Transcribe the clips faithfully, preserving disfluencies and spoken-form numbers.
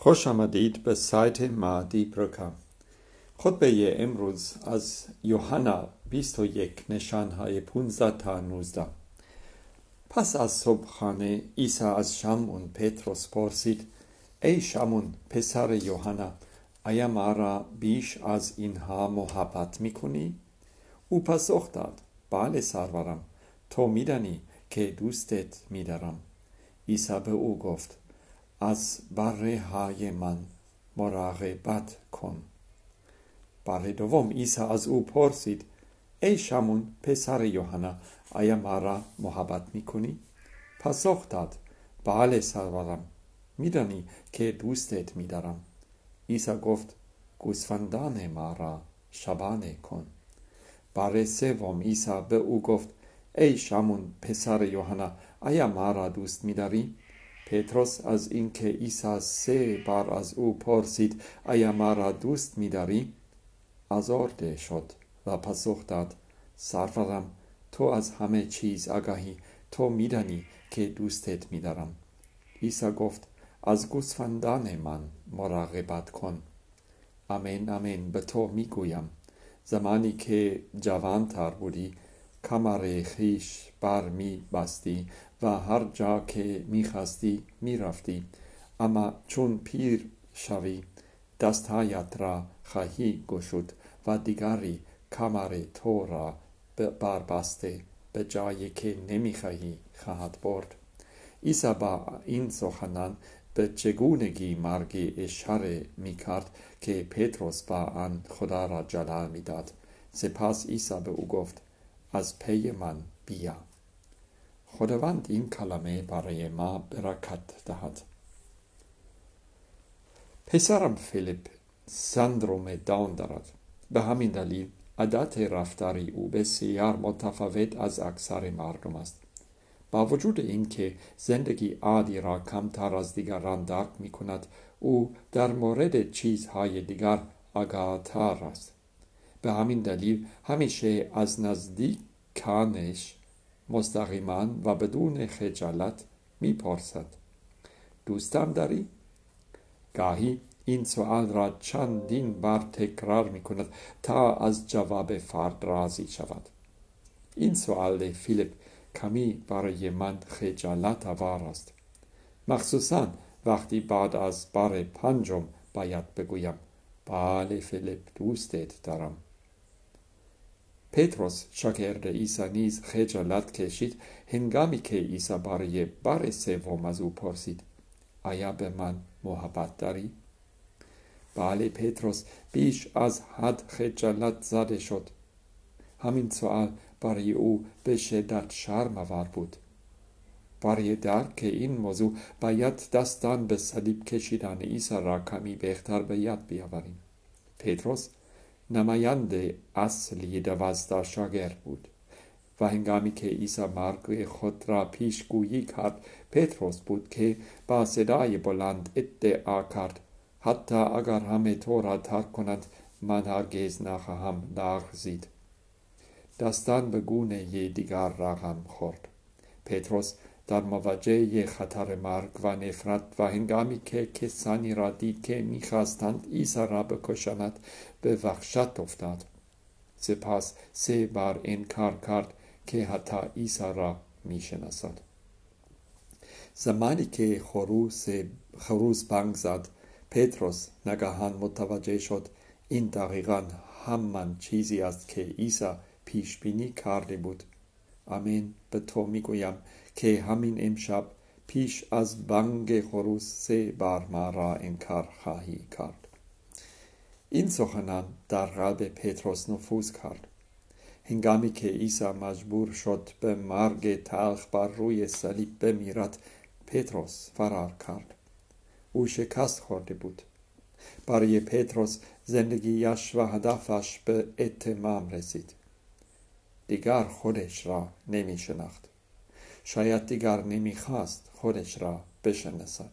خوش آمدید به سایت مهدی برکه. خطبه امروز از یوحنا بیست و یک نشانهای پانزده تا نوزده. پس از صبحانه عیسی از شمعون پتروس پرسید: ای شمعون پسر یوحنا، آیا مرا بیش از اینها محبت میکنی؟ او پاسخ داد: بله سرورم، تو میدانی که دوستت میدارم. عیسی به او گفت: از بره های من مراقبت کن. بار دوم عیسی از او پرسید: ای شمعون پسر یوحنا، آیا مرا محبت میکنی؟ پاسخ داد: بله سرورم، میدانی که دوستت میدارم. عیسی گفت: گوسفندان مرا شبانه کن. بار سوم عیسی به او گفت: ای شمعون پسر یوحنا، آیا مرا دوست میداری؟ پتروس از اینکه عیسی سه بار از او پرسید آیا مرا دوست می‌داری آزرده شد و پاسخ داد: سرورم، تو از همه چیز آگاهی، تو می‌دانی که دوستت می‌دارم. عیسی گفت: از گوسفندان من مراقبت کن. آمین آمین به تو میگویم، زمانی که جوانتر بودی کمر خویش بر می بستی و هر جا که می خستی می رفتی، اما چون پیر شوی دستهایت را خواهی گشود و دیگری کمر تو را بر بسته به جایی که نمی خواهی خواهد برد. عیسی با این سخنان به چگونگی مرگ اشاره می کرد که پتروس با آن خدا را جلال می داد. سپس عیسی به او گفت: از پی من بیا. خداوند این کلمه برای ما برکت دهد. پسرم فیلیپ سندروم داون دارد. به همین دلیل عادت رفتاری او بسیار متفاوت از اکثر مردم است. با وجود اینکه زندگی عادی را کمتر از دیگران درک می کند، او در مورد چیزهای دیگر آگاه‌تر است. به همین دلیل همیشه از نزدیکانش مستقیما و بدون خجالت می پرسد: دوستم داری؟ گاهی این سؤال را چندین بار تکرار می کند تا از جواب فرد راضی شود. این سؤال فیلیپ کمی برای من خجالت آور است، مخصوصا وقتی بعد از بار پنجم باید بگویم: بله فیلیپ، دوستت دارم. پتروس شاگرد عیسی نیز خجالت کشید هنگامی که عیسی برای بار سوم از او پرسید: آیا به من محبت داری؟ بله، پتروس بیش از حد خجالت زده شد. همین سؤال برای او به شدت شرم آور بود. برای درک این موضوع باید دستان به صلیب کشیدن عیسی را کمی بهتر به یاد بیاوریم. پتروس نماینده اصلی دوازده شاگرد بود و هنگامی که عیسی مرگ خود را پیشگویی کرد، پتروس بود که با صدای بلند ادعا کرد: حتی اگر همه تو را ترک کند، من هرگز نخواهم لغزید. دستان به گونه دیگر رقم خورد. پتروس در مواجهه خطر مرگ و نفرت و هنگامی که کسانی را دید که می‌خواستند عیسی را بکشند، به وحشت افتاد. سپس سه بار انکار کرد که حتی عیسی را می‌شناسد. زمانی که خروس خروس بانگ زد، پتروس ناگهان متوجه شد این دقیقاً همان چیزی است که عیسی پیش بینی کرده بود. آمین به تو میگویم که همین امشب پیش از بانگ خروس سه بار ما را انکار خواهی کرد. این سخنان در قلب پتروس نفوذ کرد. هنگامی که عیسی مجبور شد به مرگ تلخ بر روی صلیب بمیرد، پتروس فرار کرد. او شکست خورده بود. برای پتروس زندگیش و هدفش به اتمام رسید. دیگر خودش را نمی شناخت. شاید دیگر نمی خواست خودش را بشناسد.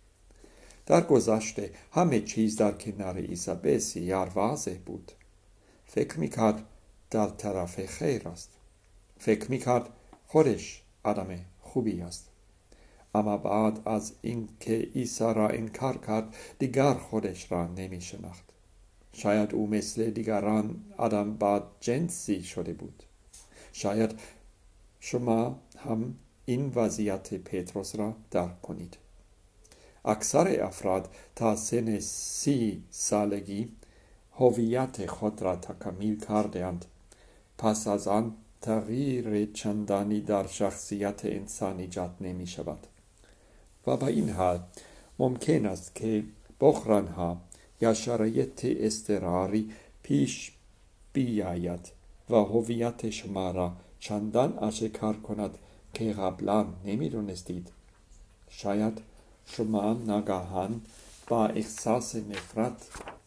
در گذشته همه چیز در کنار عیسی بسیار واضح بود. فکر می کرد در طرف خیر است. فکر می کرد خودش آدم خوبی است. اما بعد از اینکه عیسی را انکار کرد دیگر خودش را نمی شناخت. شاید او مثل دیگران آدم بد جنسی شده بود. شاید شما هم این وضعیت پتروس را درک کنید. اکثر افراد تا سن سی سالگی هویت خود را تکمیل کرده‌اند. پس از آن تغییر چندانی در شخصیت انسان ایجاد نمی شود و با این حال ممکن است که بحران‌ها یا شرایط اضطراری پیش بیاید و هویت شما را چندان آشکار کند که قبلا نمی‌دانستید. شاید شما ناگهان با احساس نفرت،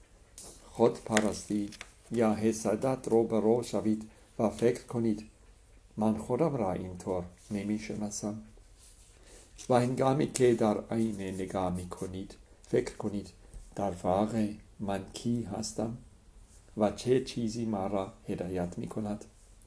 خودپرستی یا حسادت روبرو شوید و فکر کنید من خودم را اینطور نمی‌شناسم. و هنگامی که در آینه نگاه می‌کنید فکر کنید در واقع من کی هستم و چه چیزی ما را هدایت می‌کند.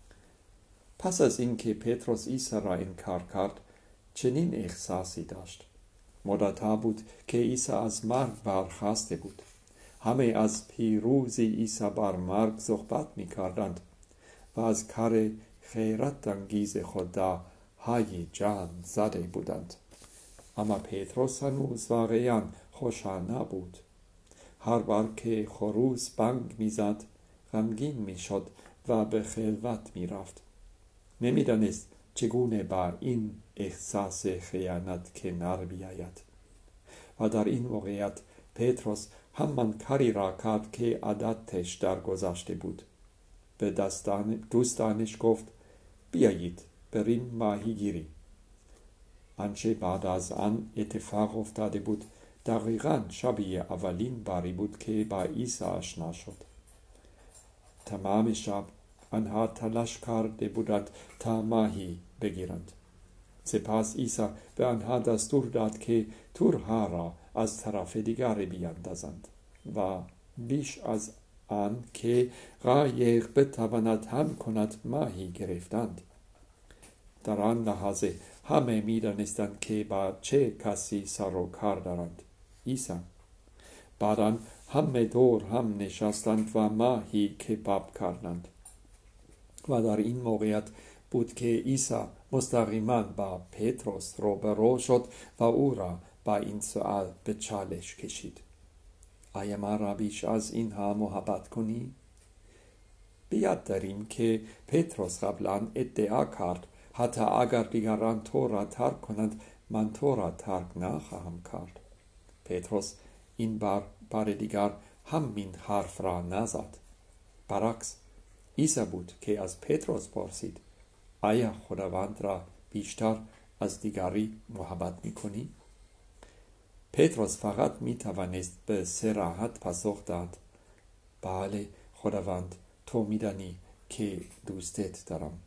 پس از اینکه پتروس عیسی را انکار کرد چنین احساسی داشت. مدت‌ها بود که عیسی از مرگ برخاسته بود. همه از پیروزی عیسی بر مرگ صحبت می‌کردند و از کار خیرت انگیز خدا های جان زده بودند. اما پتروس هنوز واقعاً خوشحال نبود. هر بار که خروس بانگ می‌زد غمگین می‌شد و به خلوت می‌رفت. نمی‌دانست چگونه با این احساس خیانت کنار بیاید. و در این موقعیت پتروس همان کاری را کرد که عادتش درگذشته بود. به دوستانش گفت بیایید بریم ماهیگیری. آنچه بعد از آن اتفاق افتاده بود دقیقاً شبیه اولین باری بود که با عیسی آشنا شد. تمام شب آنها تلاش کرده بودند تا ماهی بگیرند. سپس عیسی به آنها دستور داد که تورها را از طرف دیگر بیاندازند و بیش از آن که قایق بتواند حمل کند ماهی گرفتند. در آن لحظه همه می‌دانستند که با چه کسی سر و کار دارند. عیسی. بعد همه دور هم نشستند و ماهی کباب کردند. و در این موقعیت بود که عیسی مستقیما با پتروس روبرو شد و او را با این سؤال به چالش کشید. آیا ما را بیش از اینها محبت کنی؟ بیاد داریم که پتروس قبلا ادعا کرد حتی اگر دیگران تو را ترک کنند من تو را ترک نخواهم کرد. پتروس این بار بار دیگر همین حرف را نزد. برعکس عیسی بود که از پتروس پرسید آیا خداوند را بیشتر از دیگری محبت می‌کنی؟ پتروس فقط می‌توانست به صراحت پاسخ داد بله خداوند تو می‌دانی که دوستت دارم.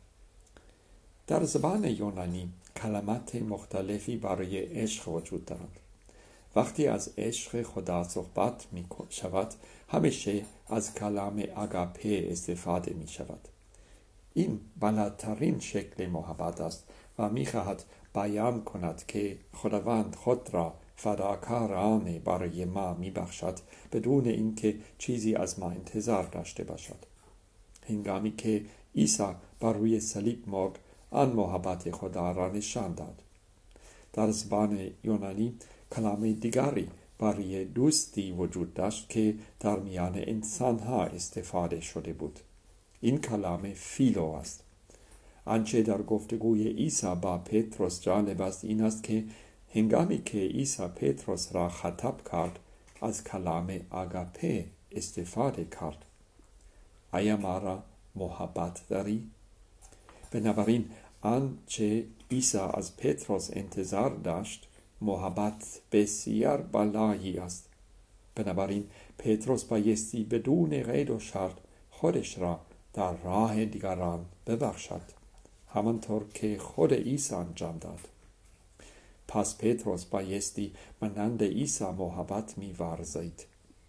در زبان یونانی کلمات مختلفی برای عشق وجود دارند. وقتی از عشق خدا صحبت می شود همیشه از کلمه آگاپه استفاده می شود. این بالاترین شکل محبت است و می خواهد بیان کند که خداوند خود را فداکارانه برای ما می بخشد بدون اینکه چیزی از ما انتظار داشته باشد. هنگامی که عیسی بر روی صلیب مرد آن محبت خدا را نشان داد. در زبان یونانی کلمه دیگری برای دوستی وجود داشت که در میان انسانها استفاده شده بود. این کلمه فیلو است. آنچه در گفتگوی عیسی با پتروس جالب است این است که هنگامی که عیسی پتروس را خطاب کرد از کلمه آگاپه استفاده کرد. آیا ما را محبت داری؟ بنابراین آنچه عیسی از پتروس انتظار داشت محبت بسیار بالایی است. بنابراین پتروس بایستی بدون قید و شرط خودش را در راه دیگران ببخشد همانطور که خود عیسی انجام داد. پس پتروس بایستی مانند عیسی محبت می‌ورزید.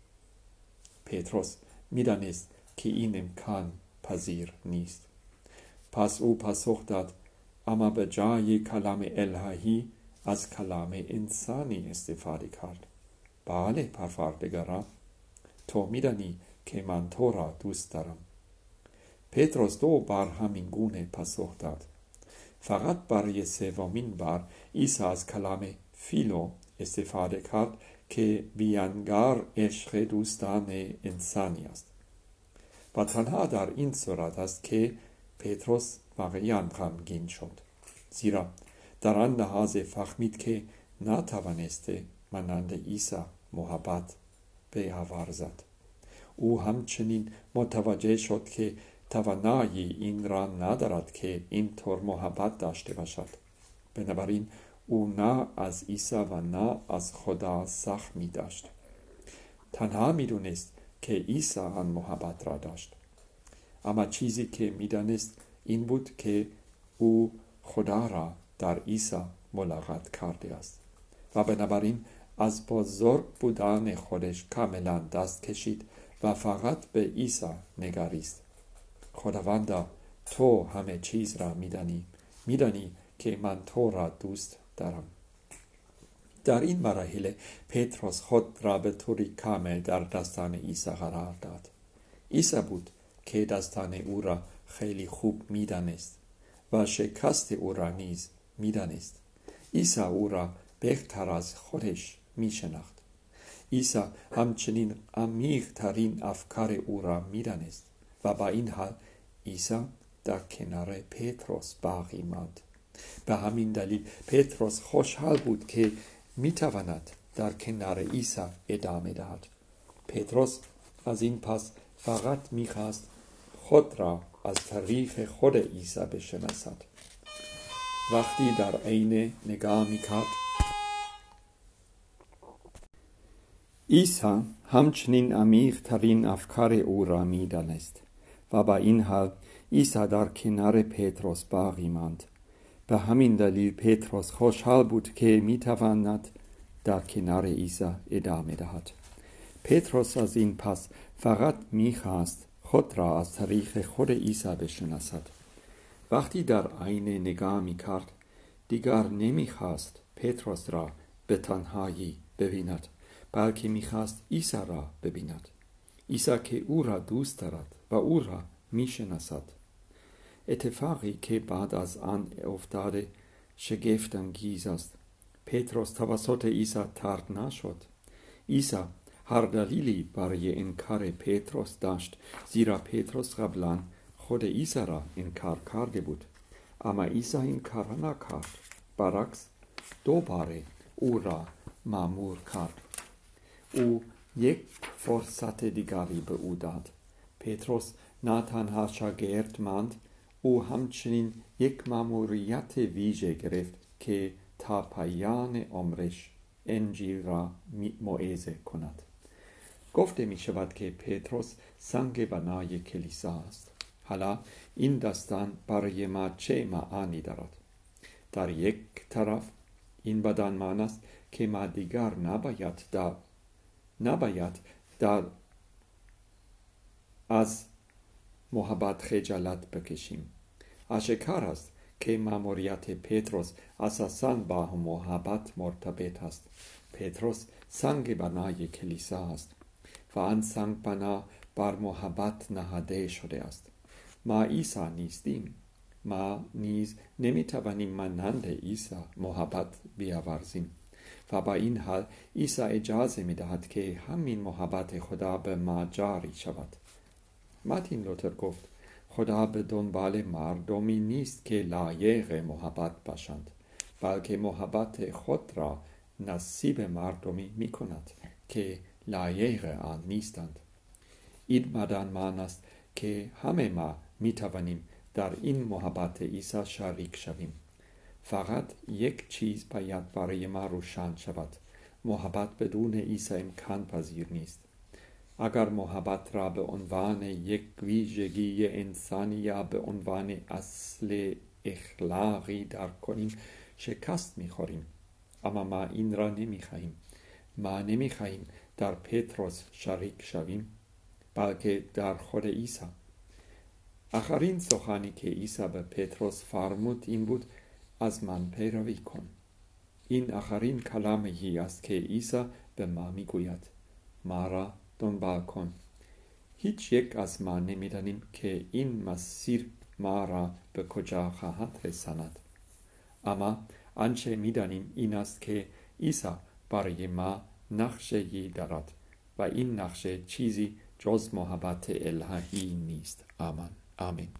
پتروس می‌دانست که این امکان پذیر نیست. پس او پاسخ داد اما به جای کلام الهی از کلام انسانی استفاده کرد. بله پروردگارا، تو میدانی که من تو را دوست دارم. پتروس دو بار همین گونه پاسخ داد. فقط برای سومین بار عیسی از کلام فیلو استفاده کرد که بیانگر عشق دوستان انسانی است. و تنها در این صورت است که پتروس واقعاً غمگین شد، زیرا در آن لحظه فهمید که نتوانسته مانند عیسی محبت بیاورزد. او همچنین متوجه شد که توانایی این را ندارد که اینطور محبت داشته باشد. بنابراین او نه از عیسی و نه از خدا سخمی داشت. تنها میدونست که عیسی آن محبت را داشت. اما چیزی که میدانست این بود که او خدا را در عیسی ملاقات کرده است و بنابراین از بزرگ بودن خودش کاملا دست کشید و فقط به عیسی نگریست. خداوندا، تو همه چیز را میدانی. میدانی که من تو را دوست دارم. در این مراحل پتروس خود را به طوری کامل در دستان عیسی قرار داد. عیسی بود که دستان او را خیلی خوب میدانست و شکست او را نیز میدانست. عیسی او را بهتر از خودش میشناخت. عیسی همچنین عمیق ترین افکار او را میدانست و با این حال عیسی در کنار پتروس باقی ماند. به همین دلیل پتروس خوشحال بود که میتواند در کنار عیسی ادامه دهد. پتروس از این پس فقط میخواست خود را از طریق خود عیسی بشناسد. وقتی در عینه نگاه میکرد، عیسی همچنین عمیق ترین افکار او را میدانست و با این حال عیسی در کنار پتروس باقی ماند. به همین دلیل پتروس خوشحال بود که میتواند در کنار عیسی ادامه دهد. پتروس از این پس فقط میخواست خود را از طریق خود عیسی بشناسد. وقتی در آینه نگاه میکرد، دیگر نمیخواست پتروس را به تنهایی ببیند، بلکه میخواست عیسی را ببیند. عیسی که او را دوست دارد و او را میشناسد. اتفاقی که بعد از آن افتاده شگفت انگیز است. پتروس توسط عیسی طرد نشد. عیسی هر دلیلی برای انکار پتروس داشت، زیرا پتروس قبلا خود عیسی را انکار کرده بود. اما عیسی انکار نکرد، برعکس دوباره او را مأمور کرد. او یک فرصت دیگری به او داد. پتروس نه تنها شاگرد ماند، او همچنین یک مأموریت ویژه گرفت که تا پایان عمرش انجیل را موعظه کند. گفته می شود که پتروس سنگ بنای کلیسا است. حالا این داستان برای ما چه معانی دارد؟ در یک طرف این بدان معنی است که ما دیگر نباید در نباید در از محبت خجالت بکشیم. آشکار است که مأموریت پتروس اساساً با محبت مرتبط است. پتروس سنگ بنای کلیسا است و آن سنگ بنا بر محبت نهاده شده است. ما عیسی نیستیم. ما نیز نمیتوانیم مانند عیسی محبت بیاورزیم و با این حال عیسی اجازه میدهد که همین محبت خدا به ما جاری شود. مارتین لوتر گفت خدا به دنبال مردمی نیست که لایق محبت باشند، بلکه محبت خود را نصیب مردمی می کند که لایق آن نیستند. این بدان معنی است که همه ما می توانیم در این محبت عیسی شریک شویم. فقط یک چیز باید برای ما روشن شود: محبت بدون عیسی امکان پذیر نیست. اگر محبت را به عنوان یک ویژگی انسانی یا به عنوان اصل اخلاقی درک کنیم، شکست می‌خوریم. اما ما این را نمی‌خواهیم. ما نمی‌خواهیم در پتروس شریک شویم، بلکه در خود عیسی. آخرین سخنی که عیسی به پتروس فرمود این بود: از من پیروی کن. این آخرین کلامی است که عیسی به ما میگوید: ما را دنبال کن. هیچ یک از ما نمیدانیم که این مسیر ما را به کجا خواهد رساند، اما آنچه میدانیم این است که عیسی برای ما نقشه‌ای دارد و این نقشه چیزی جز محبت الهی نیست. آمین. آمین.